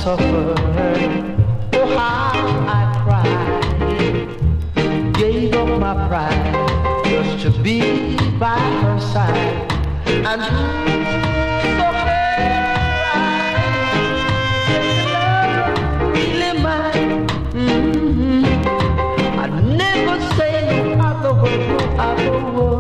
suffered, oh how I cried, gave up my pride just to be by her side. And so really mine. I never say no other word, no other word.